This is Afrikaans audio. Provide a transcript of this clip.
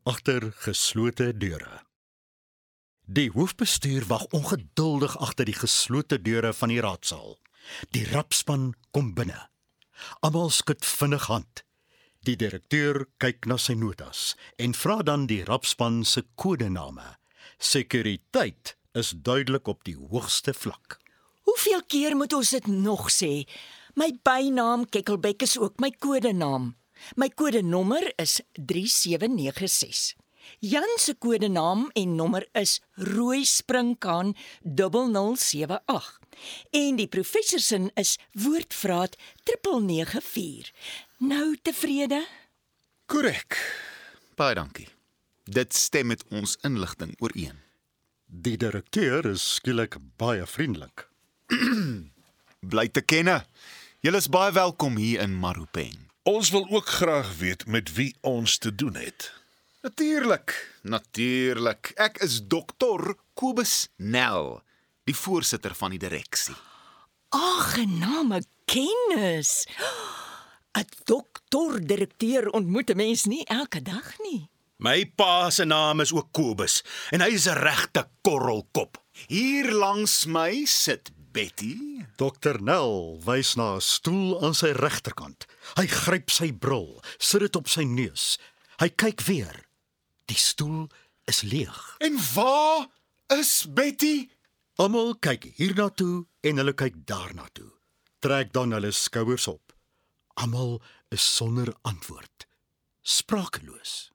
Agter geslote deure. Die hoofbestuur wag ongeduldig agter die geslote deure van die raadsaal. Die rapspan kom binne. Almal skud vinnig hand. Die direkteur kyk na sy notas en vra dan die rapspan se kodename. Sekuriteit is duidelik op die hoogste vlak. Hoeveel keer moet ons dit nog sê? My bynaam Kekkelbek is ook my kodenaam. My kodenommer is 3796. Jan se kodenaam en nommer is Rooi Springkaan 0078. En die professor se is Woordvraat 994. Nou tevrede? Korrek. Baie dankie. Dit stem met ons inligting ooreen. Die direkteur is skielik baie vriendelik. Bly te kenne. Julle is baie welkom hier in Maropeng. Ons wil ook graag weet met wie ons te doen het. Natuurlik. Ek is Dr. Kobus Nel, die voorsitter van die direksie. Aangename kennis. 'n Dokter-direkteur ontmoet 'n mens nie elke dag nie. My pa se naam is ook Kobus en hy is 'n regte korrelkop. Hier langs my sit Betty. Dr. Nel wys na 'n stoel aan sy regterkant. Hy gryp sy bril, sit dit op sy neus. Hy kyk weer. Die stoel is leeg. En waar is Betty? Almal kyk hiernatoe en hulle kyk daarnatoe. Trek dan hulle skouers op. Almal is sonder antwoord, sprakeloos.